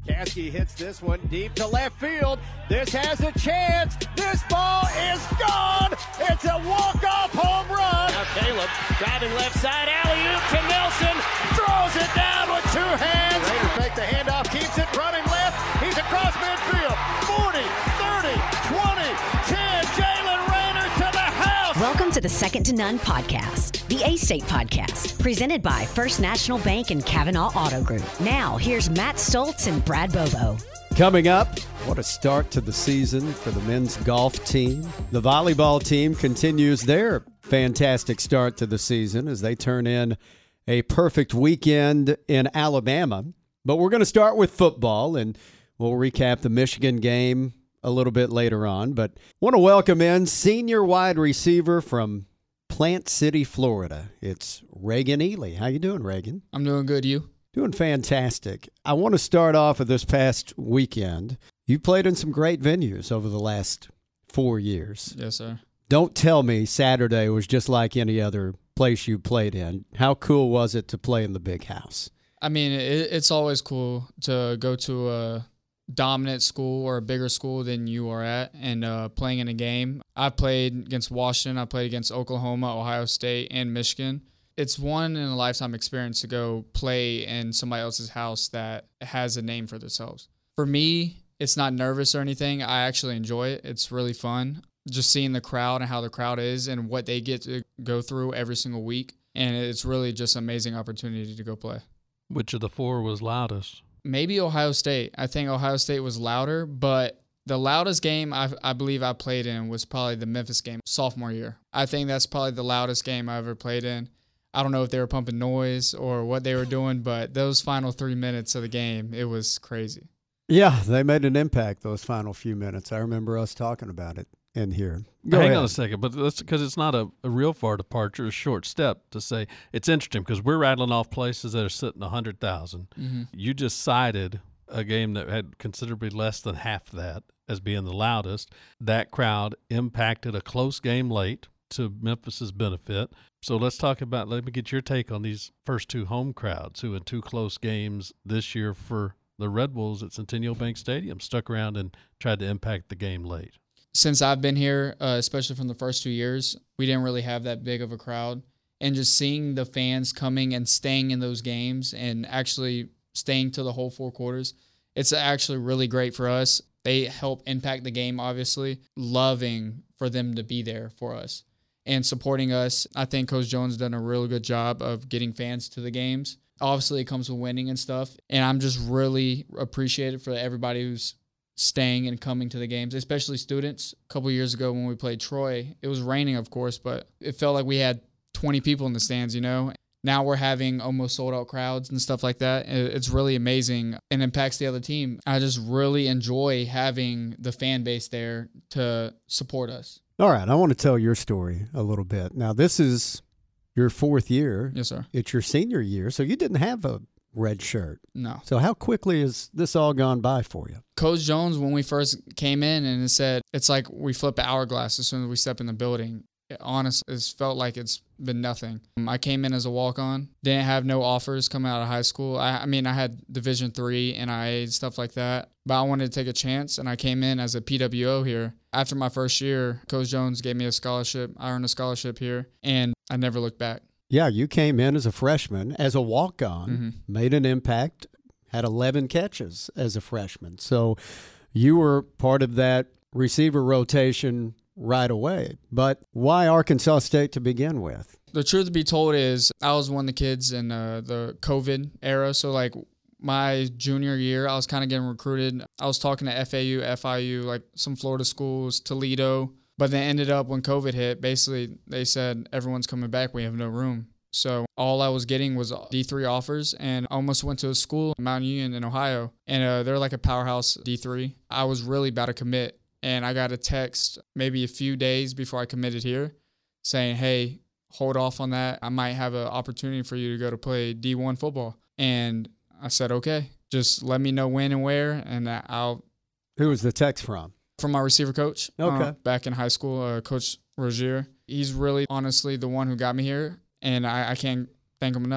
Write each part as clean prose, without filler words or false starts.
Caskey hits this one deep to left field. This has a chance. This ball is gone. It's a walk-off home run. Now Caleb driving left side, alley-oop to Nelson. Throws it down with two hands. Raiders make the handoff, keeps it running left. He's across midfield. 40, 30, 20, 10. Jalen Raynor to the house. Welcome to the Second to None podcast, the A-State podcast, presented by First National Bank and Kavanaugh Auto Group. Now, here's Matt Stoltz and Brad Bobo. Coming up, what a start to the season for the men's golf team. The volleyball team continues their fantastic start to the season as they turn in a perfect weekend in Alabama. But we're going to start with football, and we'll recap the Michigan game a little bit later on. But want to welcome in senior wide receiver from Plant City, Florida. It's Reagan Ely. How you doing, Reagan? I'm doing good. You? Doing fantastic. I want to start off with this past weekend. You played in some great venues over the last 4 years. Yes, sir. Don't tell me Saturday was just like any other place you played in. How cool was it to play in the big house? I mean, it's always cool to go to a dominant school or a bigger school than you are at and playing in a game. I played against Washington. I played against Oklahoma, Ohio State, and Michigan. It's one in a lifetime experience to go play in somebody else's house that has a name for themselves. For me, it's not nervous or anything. I actually enjoy it. It's really fun. Just seeing the crowd and how the crowd is and what they get to go through every single week. And it's really just an amazing opportunity to go play. Which of the four was loudest? Maybe Ohio State. I think Ohio State was louder, but the loudest game I believe I played in was probably the Memphis game sophomore year. I think that's probably the loudest game I ever played in. I don't know if they were pumping noise or what they were doing, but those final 3 minutes of the game, it was crazy. Yeah, they made an impact those final few minutes. I remember us talking about it in here. Hang on a second, but because it's not a real far departure, a short step to say it's interesting because we're rattling off places that are sitting 100,000. Mm-hmm. You just cited a game that had considerably less than half that as being the loudest. That crowd impacted a close game late to Memphis's benefit. So let me get your take on these first two home crowds who in two close games this year for the Red Wolves at Centennial Bank Stadium stuck around and tried to impact the game late. Since I've been here, especially from the first 2 years, we didn't really have that big of a crowd. And just seeing the fans coming and staying in those games and actually staying to the whole 4 quarters, it's actually really great for us. They help impact the game, obviously. Loving for them to be there for us and supporting us. I think Coach Jones done a really good job of getting fans to the games. Obviously, it comes with winning and stuff. And I'm just really appreciative for everybody who's staying and coming to the games, especially students. A couple years ago when we played Troy, it was raining, of course, but it felt like we had 20 people in the stands, you know. Now we're having almost sold-out crowds and stuff like that. It's really amazing and impacts the other team. I just really enjoy having the fan base there to support us. All right, I want to tell your story a little bit. Now, this is your 4th year. Yes, sir. It's your senior year, so you didn't have a red shirt. No. So how quickly has this all gone by for you? Coach Jones, when we first came in and it said, it's like we flip an hourglass as soon as we step in the building. Honestly, it's felt like it's been nothing. I came in as a walk-on, didn't have no offers coming out of high school. I mean, I had Division III, NIA, stuff like that, but I wanted to take a chance, and I came in as a PWO here. After my first year, Coach Jones gave me a scholarship. I earned a scholarship here, and I never looked back. Yeah, you came in as a freshman, as a walk-on, made an impact, had 11 catches as a freshman. So you were part of that receiver rotation right away. But why Arkansas State to begin with? The truth be told is I was one of the kids in the COVID era. So, like, my junior year, I was kind of getting recruited. I was talking to FAU, FIU, like some Florida schools, Toledo. But then ended up when COVID hit, basically they said, everyone's coming back. We have no room. So all I was getting was D3 offers, and I almost went to a school, Mount Union in Ohio, and they're like a powerhouse D3. I was really about to commit, and I got a text maybe a few days before I committed here saying, hey, hold off on that. I might have an opportunity for you to go to play D1 football. And I said, okay, just let me know when and where, and I'll. Who was the text from? From my receiver coach. Okay. Back in high school, Coach Rozier. He's really, honestly, the one who got me here, and I can't thank him enough.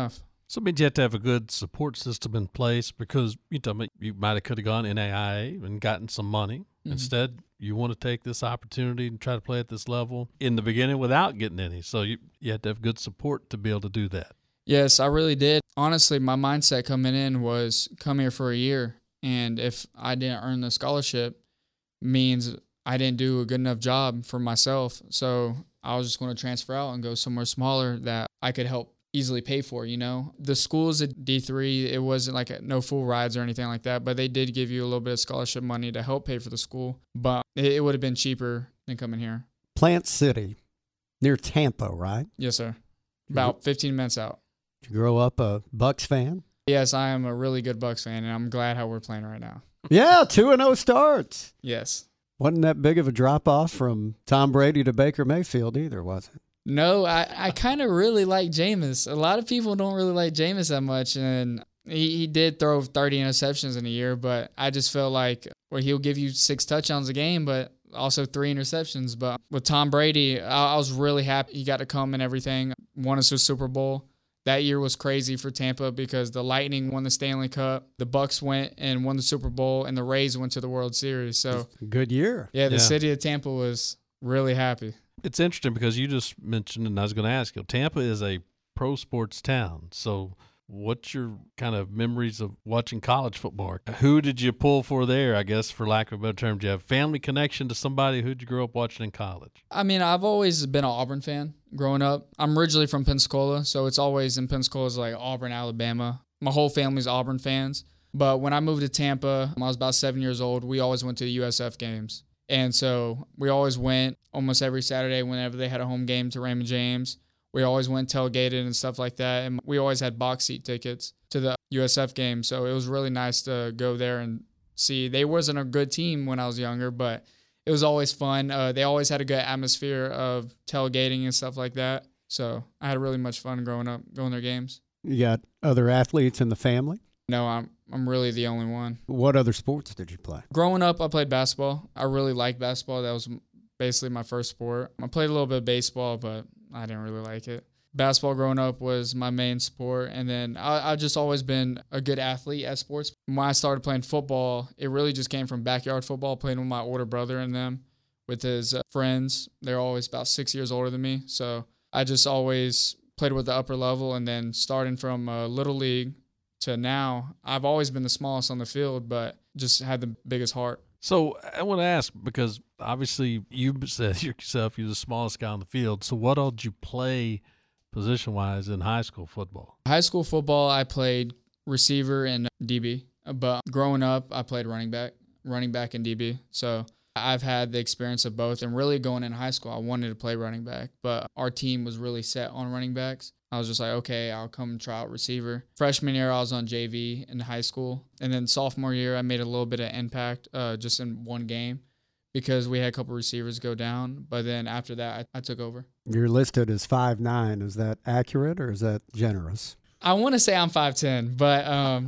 So it means you have to have a good support system in place because you might have could have gone NAIA and gotten some money. Mm-hmm. Instead, you want to take this opportunity and try to play at this level in the beginning without getting any. So you have to have good support to be able to do that. Yes, I really did. Honestly, my mindset coming in was come here for a year, and if I didn't earn the scholarship, means I didn't do a good enough job for myself. So I was just going to transfer out and go somewhere smaller that I could help easily pay for, The schools at D3, it wasn't like no full rides or anything like that, but they did give you a little bit of scholarship money to help pay for the school. But it would have been cheaper than coming here. Plant City, near Tampa, right? Yes, sir. About 15 minutes out. Did you grow up a Bucks fan? Yes, I am a really good Bucks fan, and I'm glad how we're playing right now. Yeah, 2-0 starts. Yes. Wasn't that big of a drop-off from Tom Brady to Baker Mayfield either, was it? No, I kind of really like Jameis. A lot of people don't really like Jameis that much, and he did throw 30 interceptions in a year, but I just felt like he'll give you 6 touchdowns a game, but also 3 interceptions. But with Tom Brady, I was really happy he got to come and everything, won us a Super Bowl. That year was crazy for Tampa because the Lightning won the Stanley Cup, the Bucks went and won the Super Bowl, and the Rays went to the World Series. So good year. Yeah, the city of Tampa was really happy. It's interesting because you just mentioned, and I was going to ask you, Tampa is a pro sports town. So what's your kind of memories of watching college football? Who did you pull for there, I guess, for lack of a better term? Do you have a family connection to somebody? Who did you grow up watching in college? I mean, I've always been an Auburn fan growing up. I'm originally from Pensacola, so it's always in Pensacola, it's like Auburn, Alabama. My whole family's Auburn fans. But when I moved to Tampa, I was about 7 years old, we always went to the USF games. And so we always went almost every Saturday whenever they had a home game to Raymond James. We always went tailgated and stuff like that. And we always had box seat tickets to the USF game. So it was really nice to go there and see. They wasn't a good team when I was younger, but it was always fun. They always had a good atmosphere of tailgating and stuff like that. So I had really much fun growing up, going to their games. You got other athletes in the family? No, I'm really the only one. What other sports did you play? Growing up, I played basketball. I really liked basketball. That was basically my first sport. I played a little bit of baseball, but I didn't really like it. Basketball growing up was my main sport, and then I've just always been a good athlete at sports. When I started playing football, it really just came from backyard football, playing with my older brother and them, with his friends. They're always about 6 years older than me, so I just always played with the upper level, and then starting from Little League to now, I've always been the smallest on the field, but just had the biggest heart. So I want to ask, because obviously you said yourself you're the smallest guy on the field. So what all did you play position-wise in high school football? High school football, I played receiver and DB. But growing up, I played running back and DB. So I've had the experience of both. And really going in high school, I wanted to play running back. But our team was really set on running backs. I was just like, okay, I'll come try out receiver. Freshman year, I was on JV in high school. And then sophomore year, I made a little bit of impact just in one game because we had a couple receivers go down. But then after that, I took over. You're listed as 5'9". Is that accurate or is that generous? I want to say I'm 5'10", but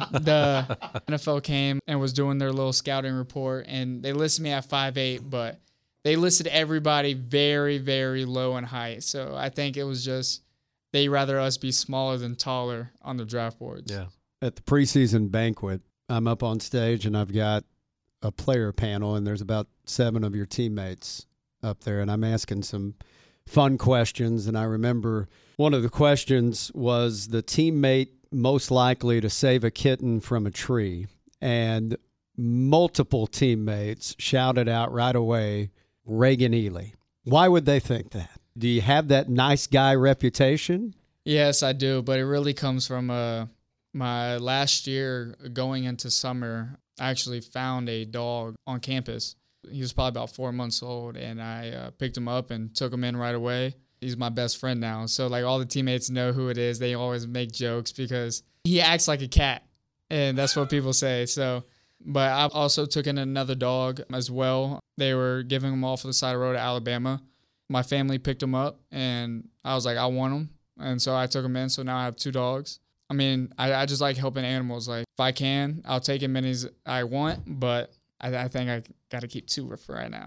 the NFL came and was doing their little scouting report, and they listed me at 5'8", but they listed everybody very, very low in height. So I think it was just they rather us be smaller than taller on the draft boards. Yeah. At the preseason banquet, I'm up on stage and I've got a player panel, and there's about 7 of your teammates up there, and I'm asking some fun questions. And I remember one of the questions was the teammate most likely to save a kitten from a tree, and multiple teammates shouted out right away, Reagan Ely. Why would they think that? Do you have that nice guy reputation? Yes, I do, but it really comes from my last year going into summer. I actually found a dog on campus. He was probably about 4 months old, and I picked him up and took him in right away. He's my best friend now. So, like, all the teammates know who it is. They always make jokes because he acts like a cat, and that's what people say. So, but I also took in another dog as well. They were giving him off the side of the road at Alabama. My family picked him up, and I was like, I want him. And so I took him in. So now I have 2 dogs. I mean, I just like helping animals. Like, if I can, I'll take as many as I want, but I think I got to keep 2 for right now.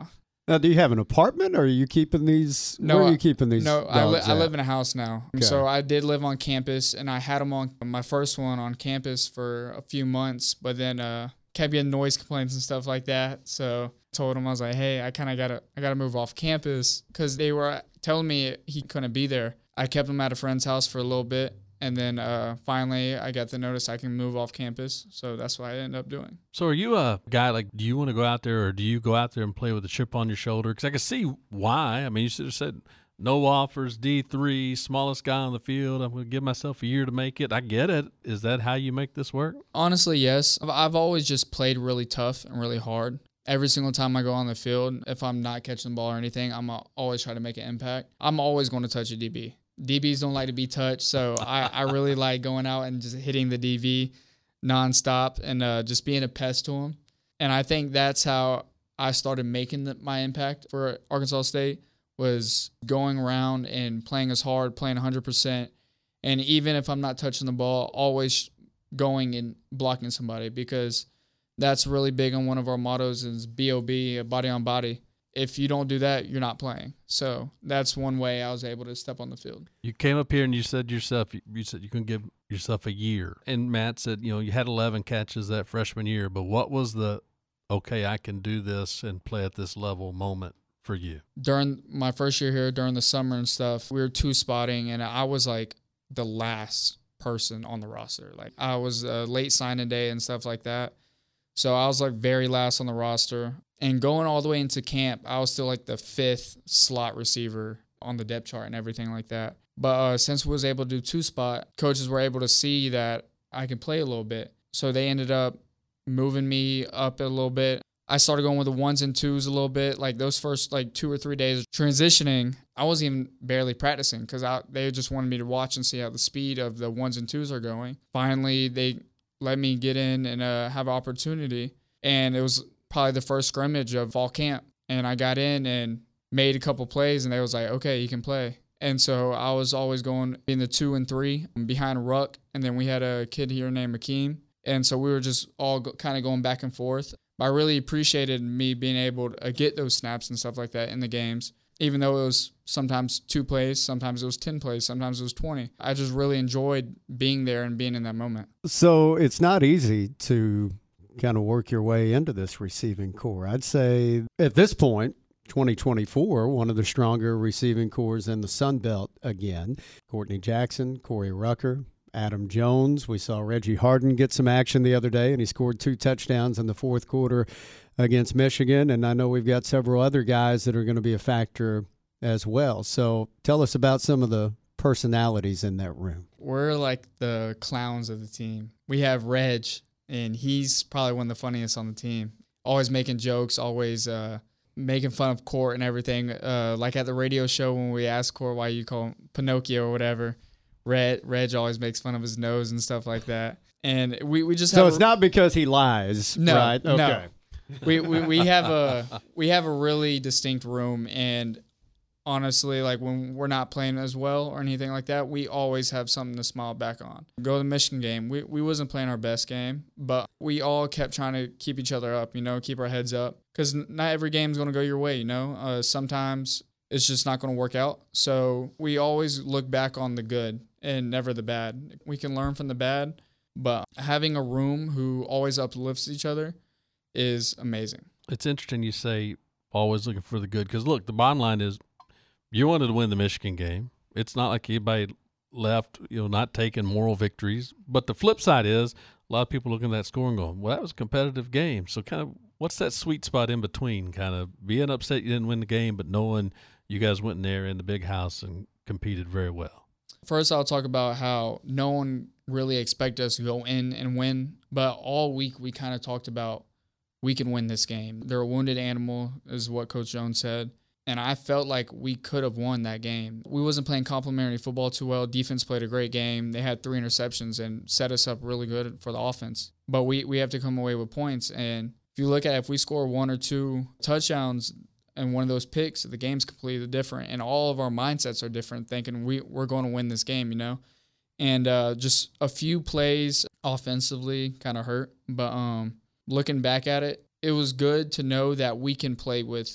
Now, do you have an apartment, or are you keeping these? No, where are you keeping these? No, dogs I at? live in a house now. Okay. So I did live on campus, and I had them on my first one on campus for a few months, but then kept getting noise complaints and stuff like that. So I told him, I was like, hey, I kind of gotta move off campus, because they were telling me he couldn't be there. I kept him at a friend's house for a little bit. And then finally, I got the notice I can move off campus. So that's what I ended up doing. So are you a guy, like, do you want to go out there, or do you go out there and play with a chip on your shoulder? Because I can see why. I mean, you should have said no offers, D3, smallest guy on the field. I'm going to give myself a year to make it. I get it. Is that how you make this work? Honestly, yes. I've always just played really tough and really hard. Every single time I go on the field, if I'm not catching the ball or anything, I'm always try to make an impact. I'm always going to touch a DB. DBs don't like to be touched, so I really like going out and just hitting the DV nonstop and just being a pest to them. And I think that's how I started making my impact for Arkansas State, was going around and playing as hard, playing 100%. And even if I'm not touching the ball, always going and blocking somebody, because that's really big on one of our mottos is BOB, body on body. If you don't do that, you're not playing. So that's one way I was able to step on the field. You came up here and you said you said you can give yourself a year. And Matt said, you had 11 catches that freshman year, but what was the, okay, I can do this and play at this level moment for you? During my first year here, during the summer and stuff, we were two-spotting, and I was like the last person on the roster. Like, I was late signing day and stuff like that. So I was like very last on the roster. And going all the way into camp, I was still like the 5th slot receiver on the depth chart and everything like that. But since we was able to do two-spot, coaches were able to see that I could play a little bit. So they ended up moving me up a little bit. I started going with the 1s and 2s a little bit. Like those first 2 or 3 days transitioning, I wasn't even barely practicing, because they just wanted me to watch and see how the speed of the 1s and 2s are going. Finally, they let me get in and have an opportunity. And it was probably the first scrimmage of fall camp. And I got in and made a couple plays, and they was like, okay, you can play. And so I was always going in the 2 and 3 behind Ruck. And then we had a kid here named Akeem. And so we were just all kind of going back and forth. But I really appreciated me being able to get those snaps and stuff like that in the games, even though it was sometimes 2 plays, sometimes it was 10 plays, sometimes it was 20. I just really enjoyed being there and being in that moment. So it's not easy to kind of work your way into this receiving core. I'd say at this point, 2024, one of the stronger receiving cores in the Sun Belt again. Courtney Jackson, Corey Rucker, Adam Jones. We saw Reggie Harden get some action the other day, and he scored 2 touchdowns in the fourth quarter against Michigan. And I know we've got several other guys that are going to be a factor as well. So tell us about some of the personalities in that room. We're like the clowns of the team. We have Reg, and he's probably one of the funniest on the team. Always making jokes, always making fun of Court and everything. Like at the radio show when we ask Court why you call him Pinocchio or whatever, Reg always makes fun of his nose and stuff like that. And we just have. So it's not because he lies, no, right? Okay. No. We have a really distinct room, and honestly, like when we're not playing as well or anything like that, we always have something to smile back on. Go to the Michigan game. We wasn't playing our best game, but we all kept trying to keep each other up, keep our heads up, because not every game is going to go your way, Sometimes it's just not going to work out. So we always look back on the good and never the bad. We can learn from the bad, but having a room who always uplifts each other is amazing. It's interesting you say always looking for the good, because, look, the bottom line is you wanted to win the Michigan game. It's not like anybody left, not taking moral victories. But the flip side is a lot of people looking at that score and going, well, that was a competitive game. So kind of what's that sweet spot in between, kind of being upset you didn't win the game, but knowing you guys went in there in the big house and competed very well? First, I'll talk about how no one really expected us to go in and win. But all week we kind of talked about we can win this game. They're a wounded animal, is what Coach Jones said. And I felt like we could have won that game. We wasn't playing complementary football too well. Defense played a great game. They had 3 interceptions and set us up really good for the offense. But we have to come away with points. And if you look at it, if we score 1 or 2 touchdowns and one of those picks, the game's completely different. And all of our mindsets are different, thinking we're going to win this game, And just a few plays offensively kind of hurt. But looking back at it, it was good to know that we can play with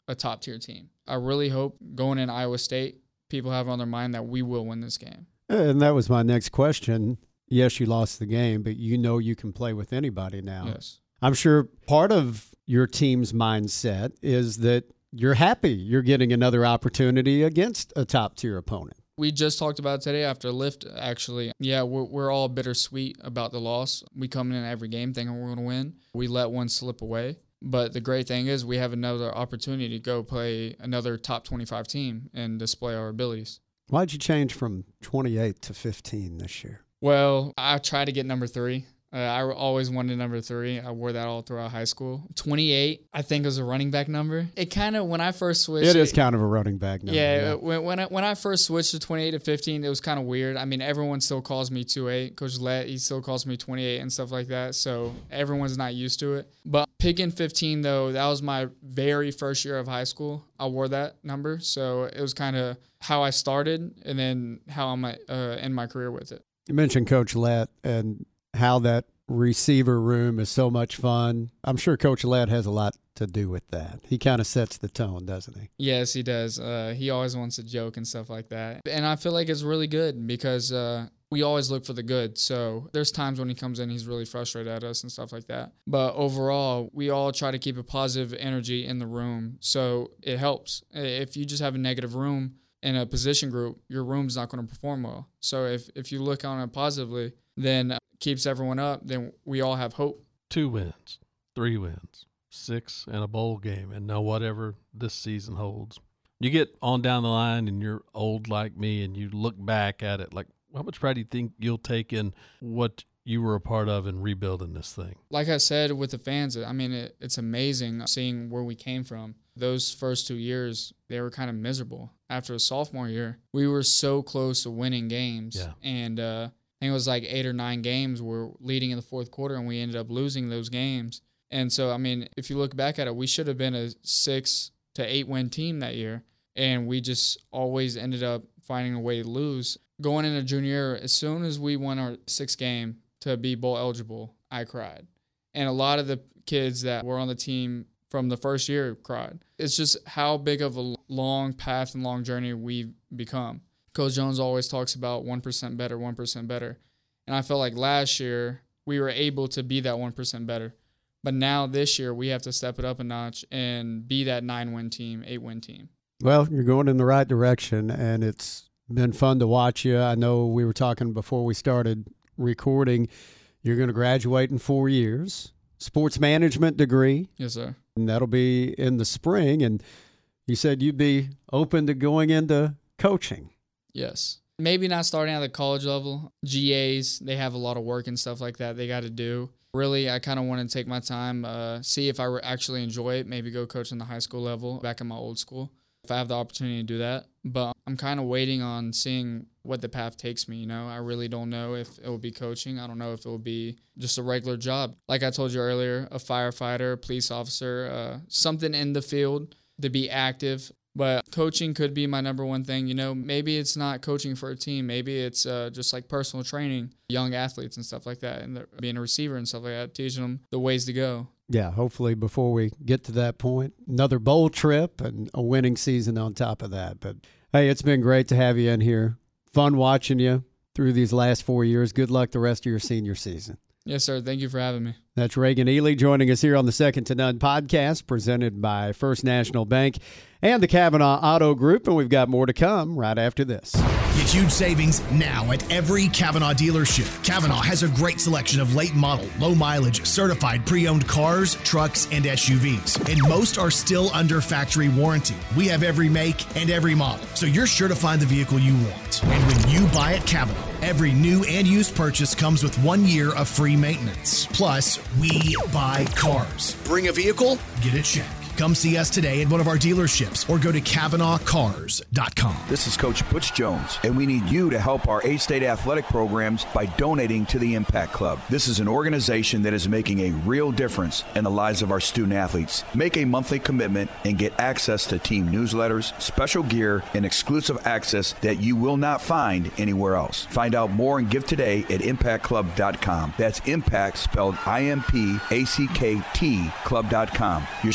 a top-tier team. I really hope going in Iowa State, people have on their mind that we will win this game. And that was my next question. Yes, you lost the game, but you know you can play with anybody now. Yes. I'm sure part of your team's mindset is that you're happy you're getting another opportunity against a top-tier opponent. We just talked about it today after lift, actually. Yeah, we're all bittersweet about the loss. We come in every game thinking we're going to win. We let one slip away. But the great thing is we have another opportunity to go play another top 25 team and display our abilities. Why'd you change from 28 to 15 this year? Well, I tried to get number 3. I always wanted number 3. I wore that all throughout high school. 28, I think, was a running back number. It kind of, when I first switched. It is kind of a running back number. Yeah, when I first switched to 28 to 15, it was kind of weird. I mean, everyone still calls me 28. Coach Lett, he still calls me 28 and stuff like that. So everyone's not used to it. But picking 15, though, that was my very first year of high school. I wore that number. So it was kind of how I started and then how I'm end my career with it. You mentioned Coach Lett and how that receiver room is so much fun. I'm sure Coach Lett has a lot to do with that. He kind of sets the tone, doesn't he? Yes, he does. He always wants to joke and stuff like that. And I feel like it's really good because we always look for the good. So there's times when he comes in, he's really frustrated at us and stuff like that. But overall, we all try to keep a positive energy in the room. So it helps. If you just have a negative room in a position group, your room's not going to perform well. So if you look on it positively, then keeps everyone up, then we all have hope. 2 wins, 3 wins, 6 and a bowl game, and now whatever this season holds. You get on down the line and you're old like me and you look back at it like, how much pride do you think you'll take in what you were a part of in rebuilding this thing? Like I said with the fans, I mean, it's amazing seeing where we came from. Those first 2 years, they were kind of miserable. After a sophomore year, we were so close to winning games. Yeah. And I think it was like 8 or 9 games we're leading in the fourth quarter, and we ended up losing those games. And so, I mean, if you look back at it, we should have been a 6 to 8 win team that year, and we just always ended up finding a way to lose. Going into junior year, as soon as we won our 6th game to be bowl eligible, I cried. And a lot of the kids that were on the team from the first year cried. It's just how big of a long path and long journey we've become. Coach Jones always talks about 1% better, 1% better. And I felt like last year we were able to be that 1% better. But now this year we have to step it up a notch and be that 9-win team, 8-win team. Well, you're going in the right direction, and it's been fun to watch you. I know we were talking before we started recording. You're going to graduate in 4 years, sports management degree. Yes, sir. And that'll be in the spring. And you said you'd be open to going into coaching. Yes. Maybe not starting at the college level. GAs, they have a lot of work and stuff like that they got to do. Really, I kind of want to take my time, see if I actually enjoy it, maybe go coach in the high school level back in my old school, if I have the opportunity to do that. But I'm kind of waiting on seeing what the path takes me, you know. I really don't know if it will be coaching. I don't know if it will be just a regular job. Like I told you earlier, a firefighter, a police officer, something in the field to be active. But coaching could be my number one thing. You know, maybe it's not coaching for a team. Maybe it's just like personal training, young athletes and stuff like that, and being a receiver and stuff like that, teaching them the ways to go. Yeah, hopefully before we get to that point, another bowl trip and a winning season on top of that. But, hey, it's been great to have you in here. Fun watching you through these last 4 years. Good luck the rest of your senior season. Yes, sir. Thank you for having me. That's Reagan Ely joining us here on the Second to None podcast presented by First National Bank and the Kavanaugh Auto Group. And we've got more to come right after this. Get huge savings now at every Kavanaugh dealership. Kavanaugh has a great selection of late model, low mileage, certified pre-owned cars, trucks, and SUVs. And most are still under factory warranty. We have every make and every model, so you're sure to find the vehicle you want. And when you buy at Kavanaugh, every new and used purchase comes with 1 year of free maintenance. Plus, we buy cars. Bring a vehicle, get a check. Come see us today at one of our dealerships or go to KavanaughCars.com. This is Coach Butch Jones, and we need you to help our A-State athletic programs by donating to the Impact Club. This is an organization that is making a real difference in the lives of our student athletes. Make a monthly commitment and get access to team newsletters, special gear, and exclusive access that you will not find anywhere else. Find out more and give today at ImpactClub.com. That's Impact spelled IMPACKT Club.com. Your support is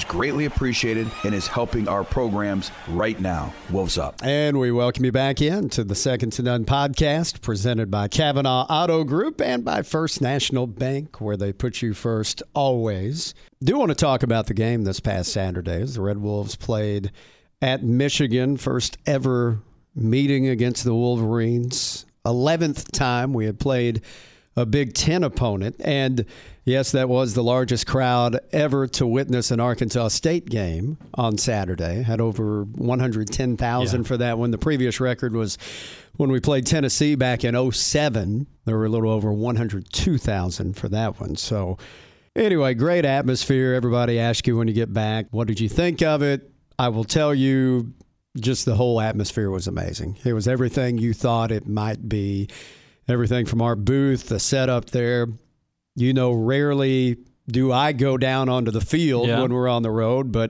greatly appreciated and is helping our programs right now. Wolves up. And we welcome you back in to the Second to None podcast presented by Kavanaugh Auto Group and by First National Bank, where they put you first always. Do want to talk about the game this past Saturday as the Red Wolves played at Michigan, first ever meeting against the Wolverines. 11th time we had played a Big Ten opponent. And yes, that was the largest crowd ever to witness an Arkansas State game on Saturday. Had over 110,000 for that one. The previous record was when we played Tennessee back in 2007. There were a little over 102,000 for that one. So anyway, great atmosphere. Everybody asks you when you get back, what did you think of it? I will tell you, just the whole atmosphere was amazing. It was everything you thought it might be. Everything from our booth, the setup there. You know, rarely do I go down onto the field when we're on the road, but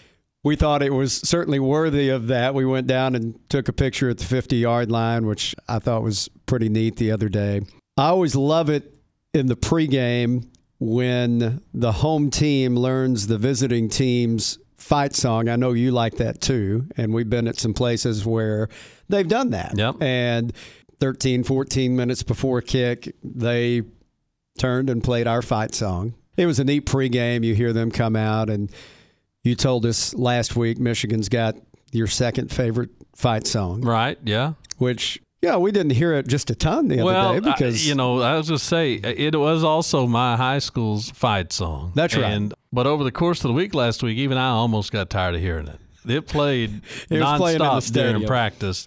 we thought it was certainly worthy of that. We went down and took a picture at the 50-yard line, which I thought was pretty neat the other day. I always love it in the pregame when the home team learns the visiting team's fight song. I know you like that too, and we've been at some places where they've done that. Yep. And 13, 14 minutes before kick, they turned and played our fight song. It was a neat pregame. You hear them come out, and you told us last week Michigan's got your second favorite fight song. Right, yeah. Which, yeah, we didn't hear it just a ton the other day because I was just say it was also my high school's fight song. That's right. But over the course of the week last week, even I almost got tired of hearing it. It played nonstop during practice.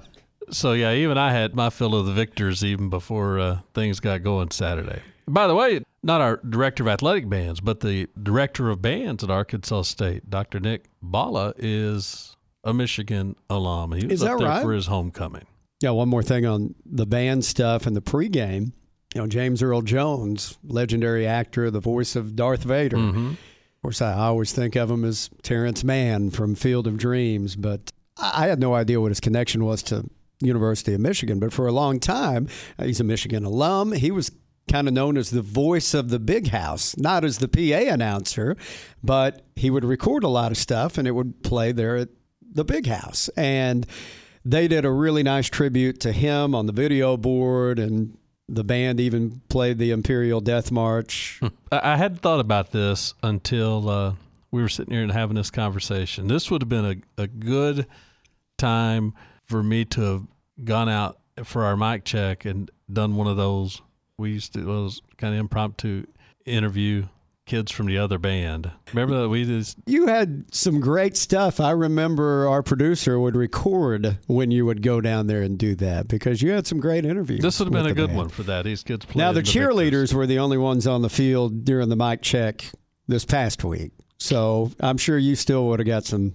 So, yeah, even I had my fill of the victors even before things got going Saturday. By the way, not our director of athletic bands, but the director of bands at Arkansas State, Dr. Nick Bala, is a Michigan alum. He was up there for his homecoming. Yeah, one more thing on the band stuff and the pregame. You know, James Earl Jones, legendary actor, the voice of Darth Vader. Mm-hmm. Of course, I always think of him as Terrence Mann from Field of Dreams, but I had no idea what his connection was to University of Michigan. But for a long time, he's a Michigan alum. He was kind of known as the voice of the Big House, not as the PA announcer, but he would record a lot of stuff and it would play there at the Big House. And they did a really nice tribute to him on the video board, and the band even played the Imperial Death March. I hadn't thought about this until we were sitting here and having this conversation. This would have been a good time for me to have gone out for our mic check and done one of those. We used to, those kind of impromptu interview kids from the other band. Remember that You had some great stuff. I remember our producer would record when you would go down there and do that because you had some great interviews. This would have been a good one for that. These kids played. Now, the cheerleaders were the only ones on the field during the mic check this past week. So I'm sure you still would have got some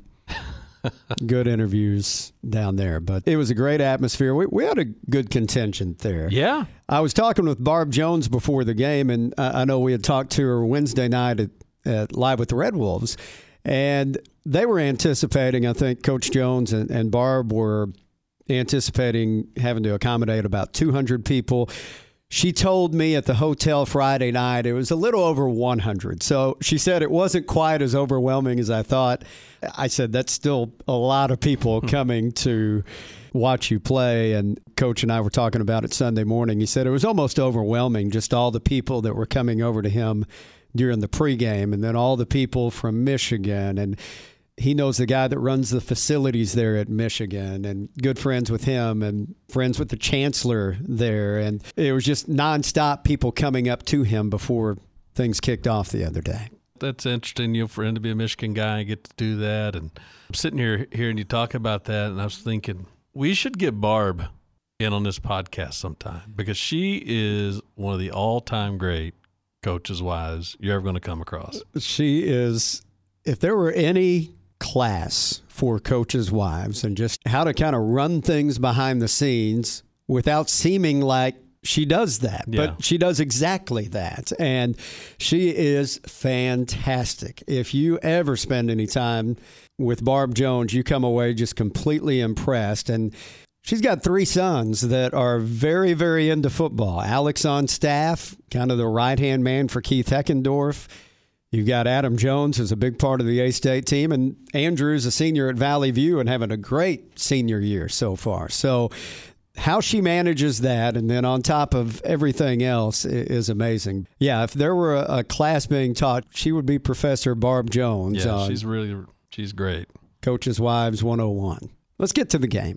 good interviews down there, but it was a great atmosphere. We had a good contingent there. Yeah. I was talking with Barb Jones before the game, and I know we had talked to her Wednesday night at Live with the Red Wolves, and they were anticipating, I think Coach Jones and Barb were anticipating having to accommodate about 200 people. She told me at the hotel Friday night it was a little over 100. So she said it wasn't quite as overwhelming as I thought. I said, that's still a lot of people coming to watch you play. And Coach and I were talking about it Sunday morning. He said it was almost overwhelming, just all the people that were coming over to him during the pregame, and then all the people from Michigan. And he knows the guy that runs the facilities there at Michigan, and good friends with him and friends with the chancellor there. And it was just nonstop people coming up to him before things kicked off the other day. That's interesting, for him to be a Michigan guy and get to do that. And I'm sitting here hearing you talk about that, and I was thinking we should get Barb in on this podcast sometime because she is one of the all-time great coaches' wives you're ever going to come across. She is, if there were any class for coaches' wives and just how to kind of run things behind the scenes without seeming like she does that. Yeah. But she does exactly that. And she is fantastic. If you ever spend any time with Barb Jones, you come away just completely impressed. And she's got 3 sons that are very, very into football. Alex on staff, kind of the right-hand man for Keith Heckendorf. You've got Adam Jones, who's a big part of the A-State team, and Andrew's a senior at Valley View and having a great senior year so far. So how she manages that, and then on top of everything else, is amazing. Yeah, if there were a class being taught, she would be Professor Barb Jones. Yeah, she's great. Coaches' Wives 101. Let's get to the game.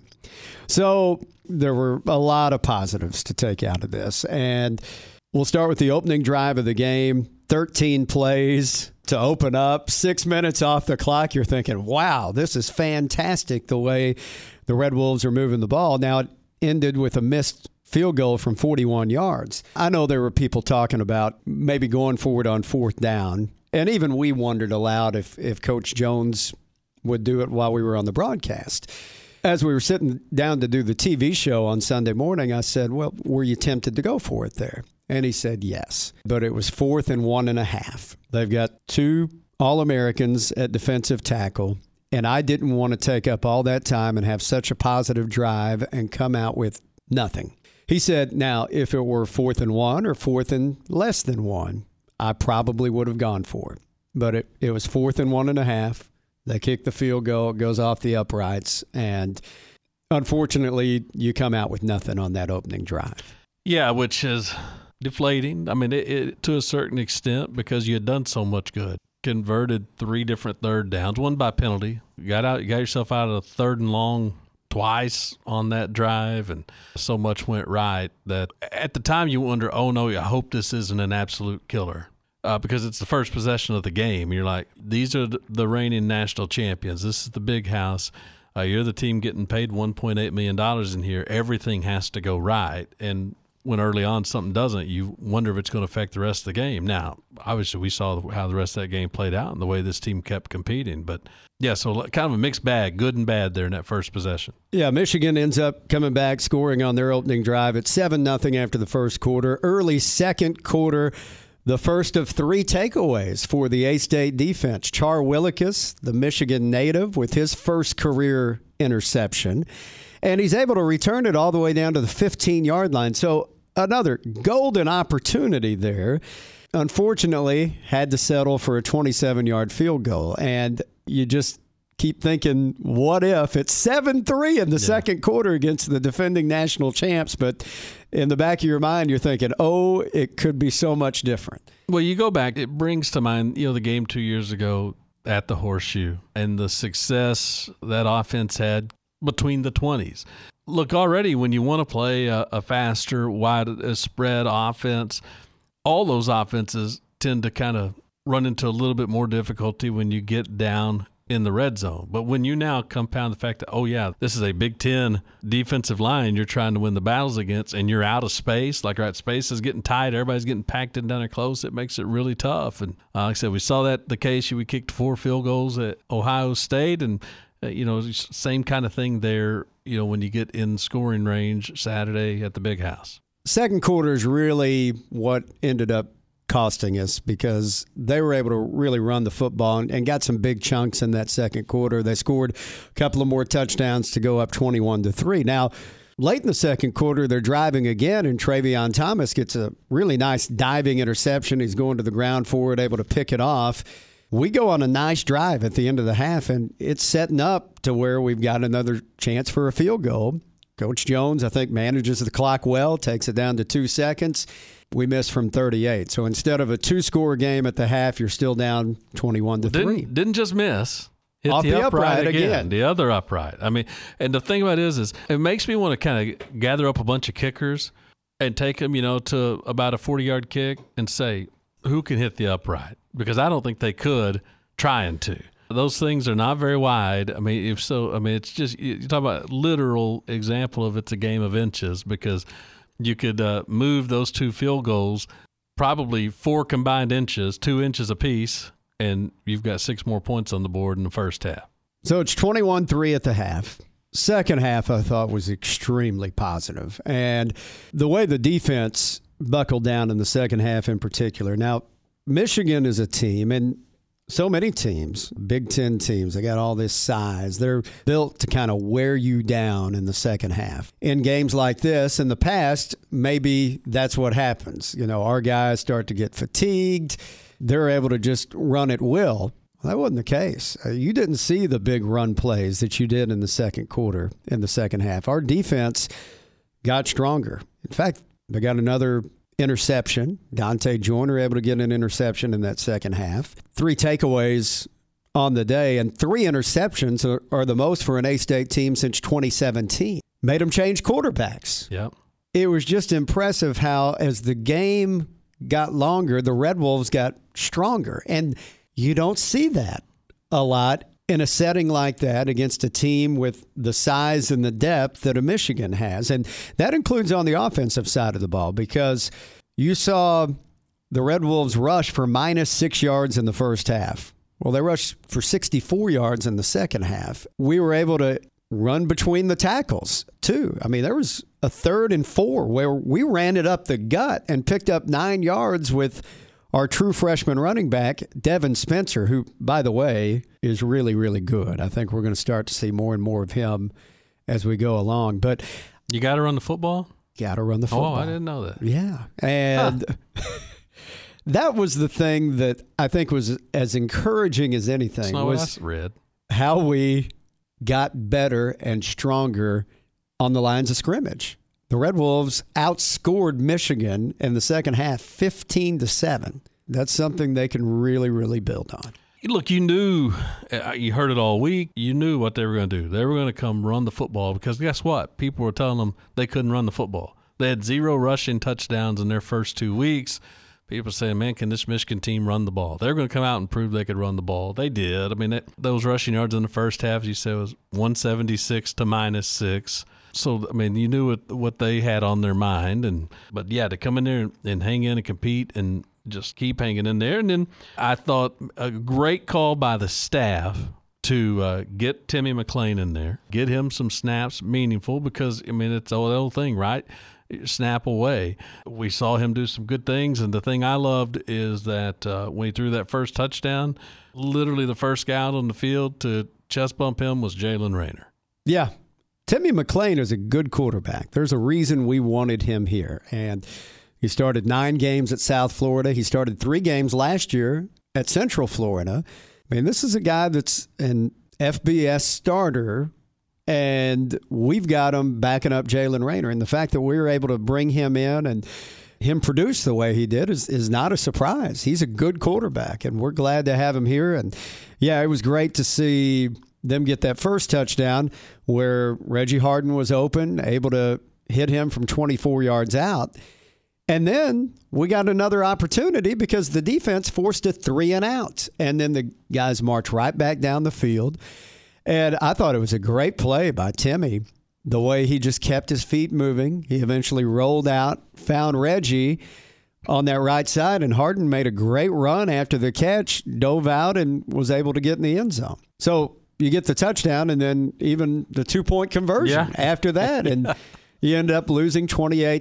So there were a lot of positives to take out of this, and we'll start with the opening drive of the game. 13 plays to open up, 6 minutes off the clock. You're thinking, wow, this is fantastic the way the Red Wolves are moving the ball. Now, it ended with a missed field goal from 41 yards. I know there were people talking about maybe going forward on fourth down, and even we wondered aloud if Coach Jones would do it while we were on the broadcast. As we were sitting down to do the TV show on Sunday morning, I said, well, were you tempted to go for it there? And he said yes. But it was 4th and 1.5. They've got 2 All-Americans at defensive tackle, and I didn't want to take up all that time and have such a positive drive and come out with nothing. He said, now, if it were 4th and 1 or 4th and less than 1, I probably would have gone for it. But it was 4th and 1.5. They kick the field goal, it goes off the uprights, and unfortunately, you come out with nothing on that opening drive. Yeah, which is deflating. I mean, it to a certain extent, because you had done so much good. Converted 3 different third downs, one by penalty. You got yourself out of 3rd and long twice on that drive, and so much went right that at the time you wonder, oh no, I hope this isn't an absolute killer. Because it's the first possession of the game. You're like, these are the reigning national champions. This is the big house. You're the team getting paid $1.8 million in here. Everything has to go right. And when early on something doesn't, you wonder if it's going to affect the rest of the game. Now, obviously, we saw how the rest of that game played out and the way this team kept competing. But, yeah, so kind of a mixed bag, good and bad there in that first possession. Yeah, Michigan ends up coming back, scoring on their opening drive at 7-0 after the first quarter. Early second quarter, the first of 3 takeaways for the A-State defense. Char Willikis, the Michigan native, with his first career interception. And he's able to return it all the way down to the 15-yard line. So another golden opportunity there. Unfortunately, had to settle for a 27-yard field goal. And you just keep thinking, what if? It's 7-3 in the second quarter against the defending national champs, but in the back of your mind, you're thinking, oh, it could be so much different. Well, you go back, it brings to mind, the game 2 years ago at the Horseshoe and the success that offense had between the 20s. Look, already when you want to play a faster, wide spread offense, all those offenses tend to kind of run into a little bit more difficulty when you get down in the red zone. But when you now compound the fact that, oh, yeah, this is a Big Ten defensive line you're trying to win the battles against, and you're out of space, space is getting tight, everybody's getting packed in down there close, it makes it really tough. And like I said, we saw that the case, we kicked 4 field goals at Ohio State, and, same kind of thing there, when you get in scoring range Saturday at the Big House. Second quarter is really what ended up costing us, because they were able to really run the football and got some big chunks in that second quarter. They scored a couple of more touchdowns to go up 21-3. Now, late in the second quarter, they're driving again, and Travion Thomas gets a really nice diving interception. He's going to the ground for it, able to pick it off. We go on a nice drive at the end of the half, and it's setting up to where we've got another chance for a field goal. Coach Jones, I think, manages the clock well, takes it down to 2 seconds. We missed from 38. So instead of a 2-score game at the half, you're still down 21-3. Didn't just miss. Hit off the upright again. The other upright. I mean, and the thing about it is it makes me want to kind of gather up a bunch of kickers and take them, to about a 40-yard kick and say, who can hit the upright? Because I don't think they could trying to. Those things are not very wide. I mean, if so, it's just, you talk about literal example of it's a game of inches, because you could move those 2 field goals probably 4 combined inches, 2 inches apiece, and you've got 6 more points on the board in the first half. So it's 21-3 at the half. Second half, I thought, was extremely positive. And the way the defense buckled down in the second half in particular. Now, Michigan is a team, and so many teams, Big Ten teams, they got all this size. They're built to kind of wear you down in the second half. In games like this, in the past, maybe that's what happens. Our guys start to get fatigued. they're able to just run at will. That wasn't the case. You didn't see the big run plays that you did in the second quarter, in the second half. Our defense got stronger. In fact, they got another interception. Dante Joyner able to get an interception in that second half. 3 takeaways on the day, and 3 interceptions are the most for an A-State team since 2017. Made them change quarterbacks. Yep. It was just impressive how, as the game got longer, the Red Wolves got stronger. And you don't see that a lot in a setting like that against a team with the size and the depth that a Michigan has. And that includes on the offensive side of the ball, because you saw the Red Wolves rush for -6 yards in the first half. Well, they rushed for 64 yards in the second half. We were able to run between the tackles, too. I mean, there was a 3rd and 4 where we ran it up the gut and picked up 9 yards with our true freshman running back, Devin Spencer, who, by the way, is really, really good. I think we're going to start to see more and more of him as we go along. But you got to run the football? Got to run the football. Oh, I didn't know that. Yeah. And that was the thing that I think was as encouraging as anything. That's not what I read. How we got better and stronger on the lines of scrimmage. The Red Wolves outscored Michigan in the second half 15-7. That's something they can really, really build on. Look, you knew, you heard it all week, you knew what they were going to do. They were going to come run the football, because guess what? People were telling them they couldn't run the football. They had 0 rushing touchdowns in their first 2 weeks. People saying, man, can this Michigan team run the ball? They're going to come out and prove they could run the ball. They did. I mean, those rushing yards in the first half, you said, was 176 to -6. So, I mean, you knew what they had on their mind. But, yeah, to come in there and hang in and compete and just keep hanging in there. And then I thought a great call by the staff to get Timmy McClain in there, get him some snaps, meaningful, because, I mean, it's the old thing, right? Snap away. We saw him do some good things, and the thing I loved is that when he threw that first touchdown, literally the first guy out on the field to chest bump him was Jalen Rayner. Yeah. Timmy McClain is a good quarterback. There's a reason we wanted him here. And he started 9 games at South Florida. He started 3 games last year at Central Florida. I mean, this is a guy that's an FBS starter, and we've got him backing up Jalen Rayner. And the fact that we were able to bring him in and him produce the way he did is not a surprise. He's a good quarterback, and we're glad to have him here. And, yeah, it was great to see them get that first touchdown where Reggie Harden was open, able to hit him from 24 yards out. And then we got another opportunity because the defense forced a 3-and-out. And then the guys marched right back down the field. And I thought it was a great play by Timmy, the way he just kept his feet moving. He eventually rolled out, found Reggie on that right side, and Harden made a great run after the catch, dove out, and was able to get in the end zone. So you get the touchdown and then even the 2-point conversion after that. And you end up losing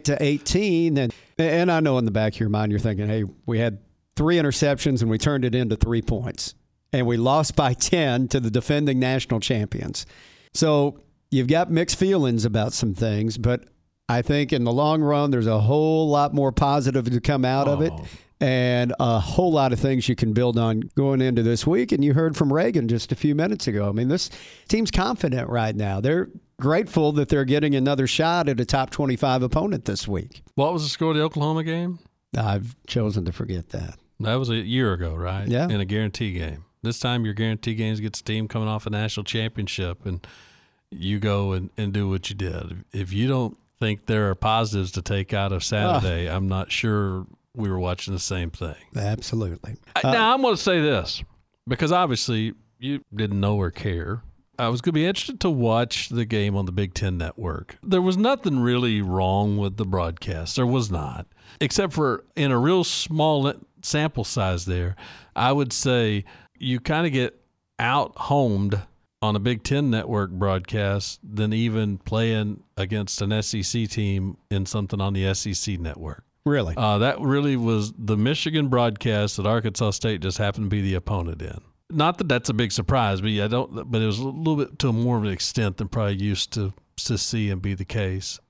28-18. And I know in the back of your mind you're thinking, hey, we had 3 interceptions and we turned it into 3 points. And we lost by 10 to the defending national champions. So you've got mixed feelings about some things, but I think in the long run there's a whole lot more positive to come out of it. And a whole lot of things you can build on going into this week. And you heard from Reagan just a few minutes ago. I mean, this team's confident right now. They're grateful that they're getting another shot at a top 25 opponent this week. What was the score of the Oklahoma game? I've chosen to forget that. That was a year ago, right? Yeah. In a guarantee game. This time your guarantee games gets a team coming off a national championship, and you go and do what you did. If you don't think there are positives to take out of Saturday, I'm not sure we were watching the same thing. Absolutely. Now, I'm going to say this, because obviously you didn't know or care. I was going to be interested to watch the game on the Big Ten Network. There was nothing really wrong with the broadcast. There was not. Except for in a real small sample size there, I would say you kind of get out-homed on a Big Ten Network broadcast than even playing against an SEC team in something on the SEC Network. Really? That really was the Michigan broadcast that Arkansas State just happened to be the opponent in. Not that that's a big surprise, but but it was a little bit to more of an extent than probably used to see and be the case.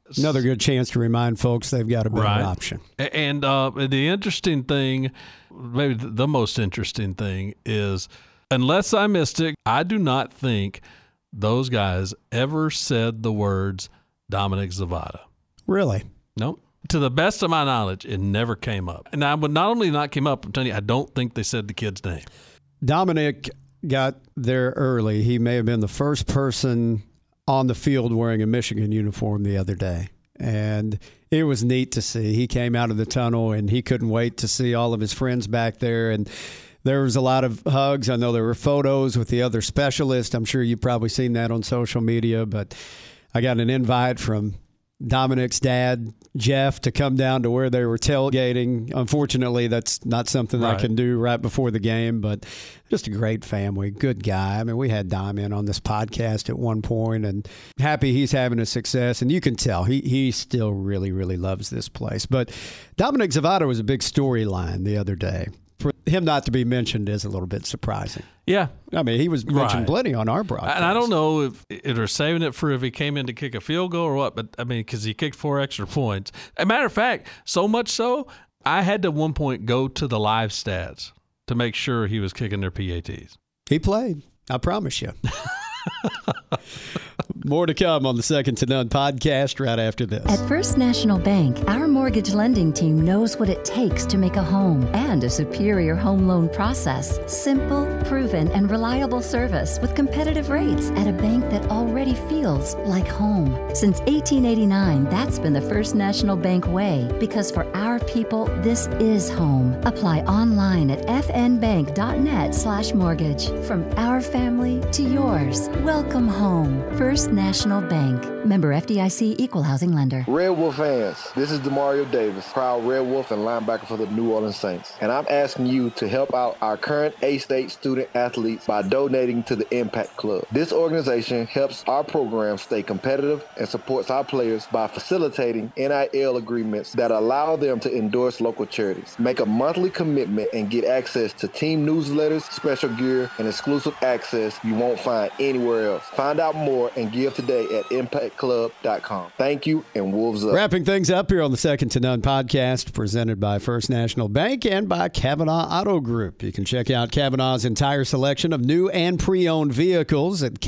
Another good chance to remind folks they've got a better option. And the interesting thing, maybe the most interesting thing is, unless I missed it, I do not think those guys ever said the words Dominic Zavada. Really? Nope. To the best of my knowledge, it never came up. And I would not only not came up, I'm telling you, I don't think they said the kid's name. Dominic got there early. He may have been the first person on the field wearing a Michigan uniform the other day. And it was neat to see. He came out of the tunnel, and he couldn't wait to see all of his friends back there. And there was a lot of hugs. I know there were photos with the other specialists. I'm sure you've probably seen that on social media. But I got an invite from Dominic's dad, Jeff, to come down to where they were tailgating. Unfortunately, that's not something I can do right before the game, but just a great family, good guy. I mean, we had Dom in on this podcast at one point, and happy he's having a success. And you can tell he still really, really loves this place. But Dominic Zavada was a big storyline the other day. For him not to be mentioned is a little bit surprising. Yeah. I mean, he was mentioned plenty on our broadcast. And I don't know if they're saving it for if he came in to kick a field goal or what, but I mean, because he kicked 4 extra points. As a matter of fact, so much so, I had to at one point go to the live stats to make sure he was kicking their PATs. He played, I promise you. More to come on the Second to None podcast right after this. At First National Bank, our mortgage lending team knows what it takes to make a home and a superior home loan process. Simple, proven, and reliable service with competitive rates at a bank that already feels like home. Since 1889, that's been the First National Bank way, because for our people, this is home. Apply online at fnbank.net/mortgage. From our family to yours, welcome home. First National Bank. Member FDIC, Equal Housing Lender. Red Wolf fans, this is Demario Davis, proud Red Wolf and linebacker for the New Orleans Saints. And I'm asking you to help out our current A-State student athletes by donating to the Impact Club. This organization helps our program stay competitive and supports our players by facilitating NIL agreements that allow them to endorse local charities. Make a monthly commitment and get access to team newsletters, special gear, and exclusive access you won't find anywhere else. Find out more and give today at impactclub.com. Thank you, and Wolves up. Wrapping things up here on the Second to None podcast, presented by First National Bank and by Kavanaugh Auto Group. You can check out Kavanaugh's entire selection of new and pre-owned vehicles at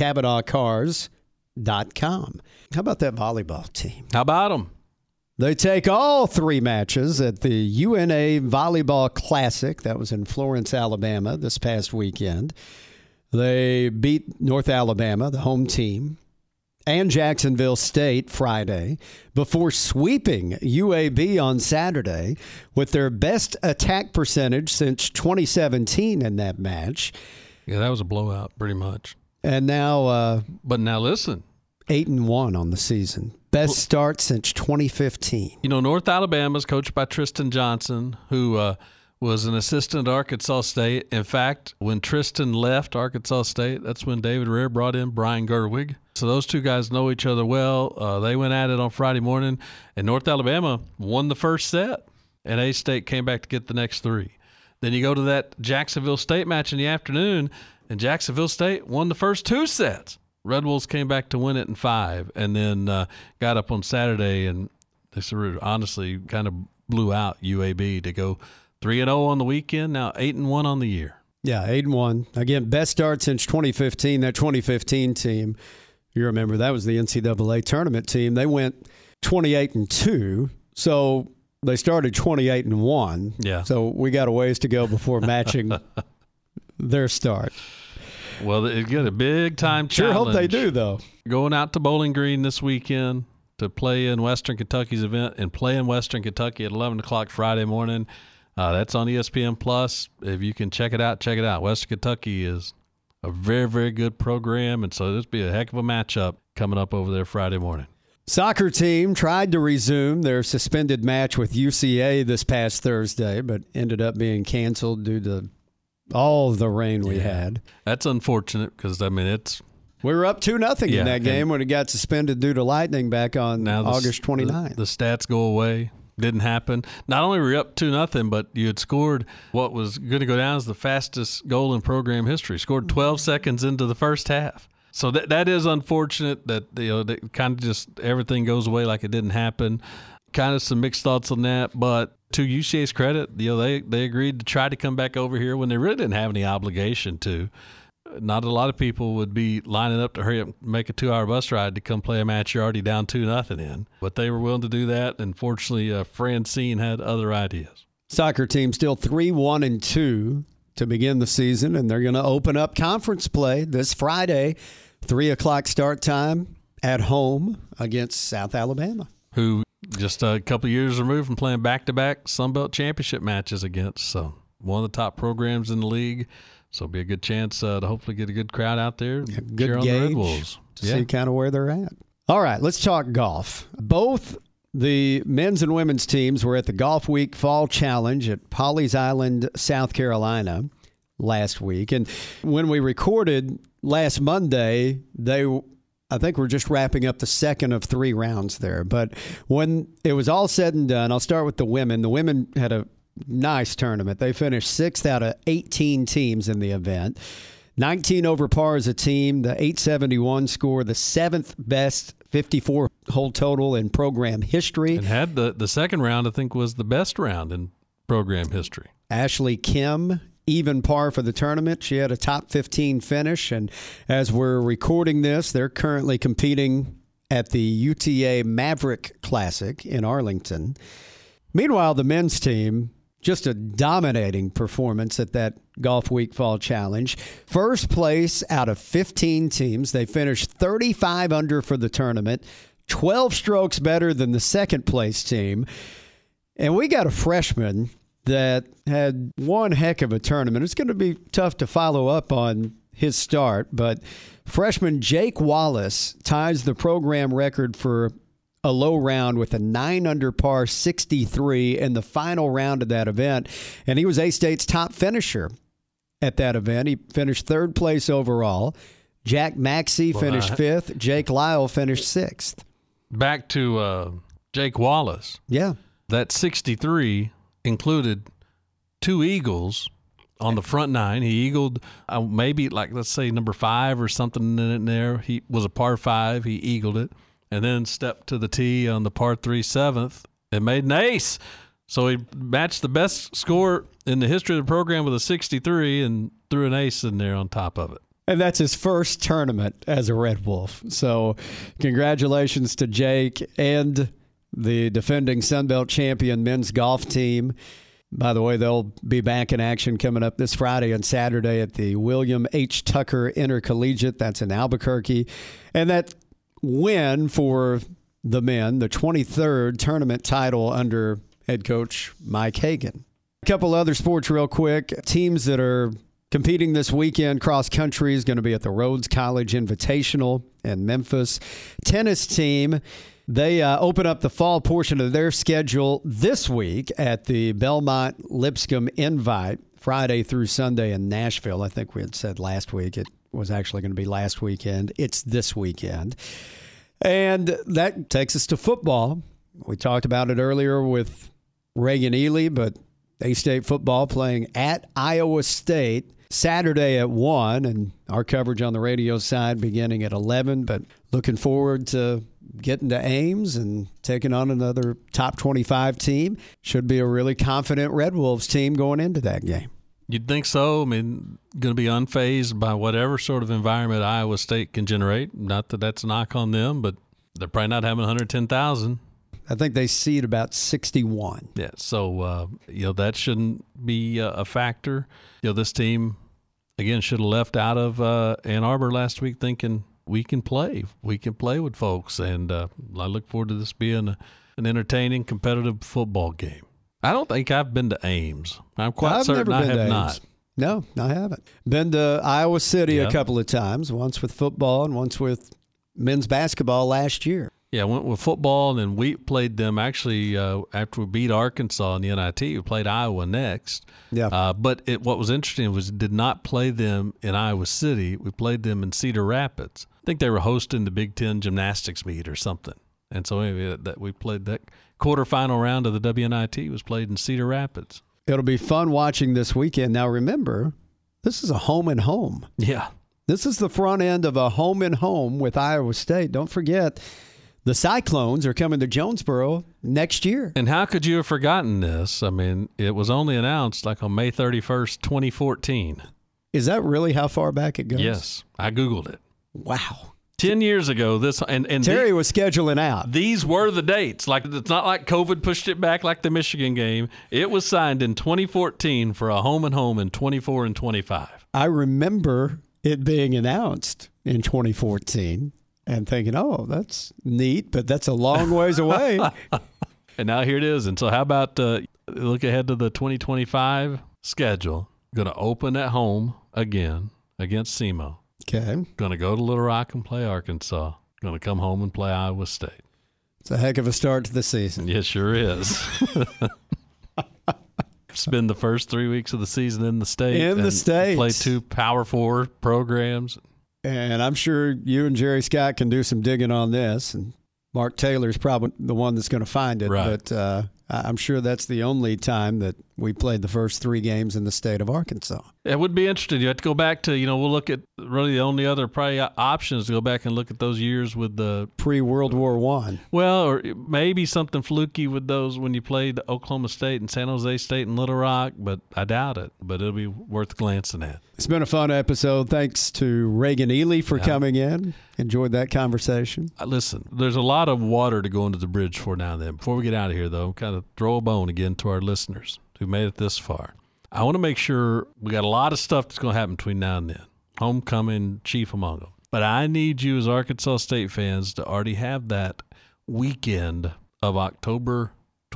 KavanaughCars.com. How about that volleyball team? How about them? They take all 3 matches at the UNA Volleyball Classic. That was in Florence, Alabama this past weekend. They beat North Alabama, the home team, and Jacksonville State Friday before sweeping UAB on Saturday with their best attack percentage since 2017 in that match. Yeah, that was a blowout pretty much. And now but now listen, 8-1 on the season. Best start since 2015. You know, North Alabama's coached by Tristan Johnson, who was an assistant at Arkansas State. In fact, when Tristan left Arkansas State, that's when David Rear brought in Brian Gerwig. So those two guys know each other well. They went at it on Friday morning, and North Alabama won the first set, and A-State came back to get the next 3. Then you go to that Jacksonville State match in the afternoon, and Jacksonville State won the first 2 sets. Red Wolves came back to win it in 5, and then got up on Saturday, and they honestly kind of blew out UAB to go 3-0 on the weekend, now 8-1 on the year. Yeah, 8-1. Again, best start since 2015. That 2015 team, you remember, that was the NCAA tournament team. They went 28-2, so they started 28-1. Yeah. So we got a ways to go before matching their start. Well, they get a big-time challenge. Sure hope they do, though. Going out to Bowling Green this weekend to play in Western Kentucky's event and play in Western Kentucky at 11 o'clock Friday morning. That's on ESPN Plus. If you can check it out, check it out. Western Kentucky is a very, very good program, and so this will be a heck of a matchup coming up over there Friday morning. Soccer team tried to resume their suspended match with UCA this past Thursday, but ended up being canceled due to all the rain we had. That's unfortunate because, I mean, we were up 2-0 in that game when it got suspended due to lightning back on August 29th. The stats go away. Didn't happen. Not only were you up 2-0, but you had scored what was going to go down as the fastest goal in program history. Scored 12 seconds into the first half. So that is unfortunate that, that kind of just everything goes away like it didn't happen. Kind of some mixed thoughts on that, but to UCA's credit, they agreed to try to come back over here when they really didn't have any obligation to. Not a lot of people would be lining up to hurry up and make a 2-hour bus ride to come play a match you're already down 2-0 in. But they were willing to do that, and fortunately, Francine had other ideas. Soccer team still 3-1-2 to begin the season, and they're going to open up conference play this Friday, 3 o'clock start time at home against South Alabama, who just a couple of years removed from playing back-to-back Sunbelt Championship matches against. So one of the top programs in the league. So it'll be a good chance to hopefully get a good crowd out there. Good cheer on the Red gauge Wolves. to see kind of where they're at. All right, let's talk golf. Both the men's and women's teams were at the Golf Week Fall Challenge at Pawleys Island, South Carolina last week. And when we recorded last Monday, I think we're just wrapping up the second of 3 rounds there. But when it was all said and done, I'll start with the women. The women had a nice tournament. They finished 6th out of 18 teams in the event. 19 over par as a team, the 871 score, the 7th best 54-hole total in program history. And had the second round, I think, was the best round in program history. Ashley Kim, even par for the tournament. She had a top 15 finish, and as we're recording this, they're currently competing at the UTA Maverick Classic in Arlington. Meanwhile, the men's team, just a dominating performance at that Golf Week Fall Challenge. First place out of 15 teams. They finished 35 under for the tournament, 12 strokes better than the second place team. And we got a freshman that had one heck of a tournament. It's going to be tough to follow up on his start, but freshman Jake Wallace ties the program record for a low round with a 9 under par 63 in the final round of that event. And he was A-State's top finisher at that event. He finished 3rd place overall. Jack Maxey finished 5th. Jake Lyle finished 6th. Back to Jake Wallace. Yeah. That 63 included 2 eagles on the front 9. He eagled maybe let's say number 5 or something in there. He was a par 5. He eagled it. And then stepped to the tee on the par 3 7th and made an ace. So he matched the best score in the history of the program with a 63 and threw an ace in there on top of it. And that's his first tournament as a Red Wolf. So congratulations to Jake and the defending Sunbelt champion men's golf team. By the way, they'll be back in action coming up this Friday and Saturday at the William H. Tucker Intercollegiate. That's in Albuquerque. And that win for the men, the 23rd tournament title under head coach Mike Hagan. A couple other sports real quick. Teams that are competing this weekend, cross country is going to be at the Rhodes College Invitational in Memphis. Tennis team, they open up the fall portion of their schedule this week at the Belmont Lipscomb Invite, Friday through Sunday in Nashville. I think we had said last week it was actually going to be last weekend. It's this weekend. And that takes us to football. We talked about it earlier with Reagan Ely, but A-State football playing at Iowa State Saturday at 1, and our coverage on the radio side beginning at 11. But looking forward to getting to Ames and taking on another top 25 team. Should be a really confident Red Wolves team going into that game. You'd think so. I mean, going to be unfazed by whatever sort of environment Iowa State can generate. Not that that's a knock on them, but they're probably not having 110,000. I think they seed about 61. Yeah, so that shouldn't be a factor. This team again should have left out of Ann Arbor last week thinking we can play with folks, and I look forward to this being an entertaining, competitive football game. I don't think I've been to Ames. I'm quite certain I have not. No, I haven't. Been to Iowa City a couple of times, once with football and once with men's basketball last year. Yeah, I went with football, and then we played them actually after we beat Arkansas in the NIT. We played Iowa next. Yeah. But what was interesting was did not play them in Iowa City. We played them in Cedar Rapids. I think they were hosting the Big Ten gymnastics meet or something. And so anyway, we played that quarterfinal round of the WNIT was played in Cedar Rapids. It'll be fun watching this weekend. Now, remember, this is a home and home. Yeah. This is the front end of a home-and-home with Iowa State. Don't forget, the Cyclones are coming to Jonesboro next year. And how could you have forgotten this? I mean, it was only announced like on May 31st, 2014. Is that really how far back it goes? Yes. I Googled it. Wow. 10 years ago, this and Terry was scheduling out. These were the dates. Like, it's not like COVID pushed it back like the Michigan game. It was signed in 2014 for a home-and-home in 24 and 25. I remember it being announced in 2014 and thinking, oh, that's neat, but that's a long ways away. And now here it is. And so how about look ahead to the 2025 schedule. Going to open at home again against SEMO. Okay. Going to go to Little Rock and play Arkansas. Going to come home and play Iowa State. It's a heck of a start to the season. Yes, sure is. Spend the first 3 weeks of the season in the state. In the States. Play 2 Power 4 programs. And I'm sure you and Jerry Scott can do some digging on this. And Mark Taylor's probably the one that's going to find it. Right. But I'm sure that's the only time that we played the first 3 games in the state of Arkansas. It would be interesting. You have to go back to, we'll look at really the only other probably options to go back and look at those years with the pre-World War I. Well, or maybe something fluky with those when you played Oklahoma State and San Jose State and Little Rock, but I doubt it. But it'll be worth glancing at. It's been a fun episode. Thanks to Reagan Ely for coming in. Enjoyed that conversation. Listen, there's a lot of water to go into the bridge for now and then. Before we get out of here, though, kind of throw a bone again to our listeners who made it this far. I want to make sure we got a lot of stuff that's going to happen between now and then. Homecoming, chief among them. But I need you as Arkansas State fans to already have that weekend of October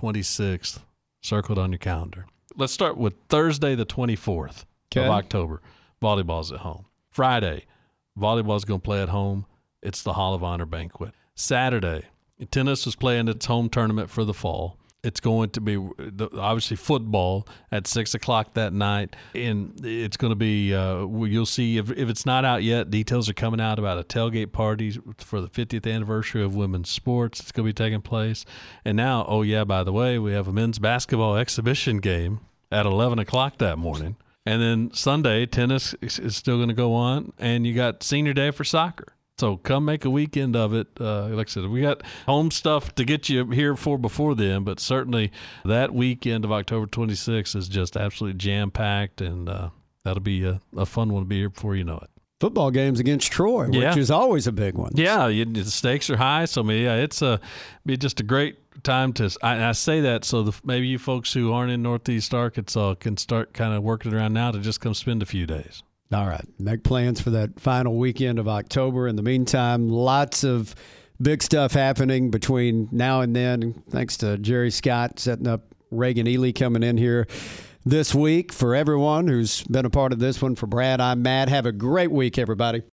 26th circled on your calendar. Let's start with Thursday the 24th of October. Volleyball's at home. Friday, volleyball's going to play at home. It's the Hall of Honor banquet. Saturday, tennis is playing its home tournament for the fall. It's going to be obviously football at 6 o'clock that night, and it's going to be. You'll see if it's not out yet. Details are coming out about a tailgate party for the 50th anniversary of women's sports. It's going to be taking place, and now, by the way, we have a men's basketball exhibition game at 11 o'clock that morning, and then Sunday tennis is still going to go on, and you got senior day for soccer. So come make a weekend of it. Like I said, we got home stuff to get you here for before then, but certainly that weekend of October 26th is just absolutely jam-packed, and that'll be a fun one to be here before you know it. Football games against Troy, which is always a big one. Yeah, the stakes are high. So, it's be just a great time to – I say that so maybe you folks who aren't in Northeast Arkansas can start kind of working around now to just come spend a few days. All right. Make plans for that final weekend of October. In the meantime, lots of big stuff happening between now and then. Thanks to Jerry Scott setting up Reagan Ely coming in here this week. For everyone who's been a part of this one, for Brad, I'm Matt. Have a great week, everybody.